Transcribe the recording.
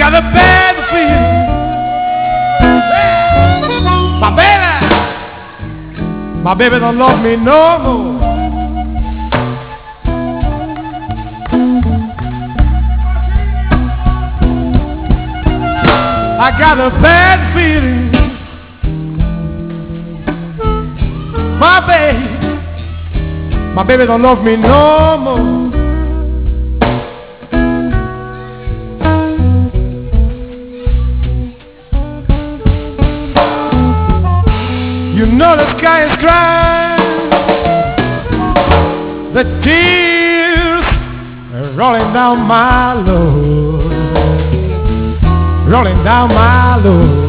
got a bad feeling. My baby don't love me no more. I got a bad feeling. My baby don't love me no more. You know the sky is crying, the tears are rolling down my Lord, rolling down my Lord.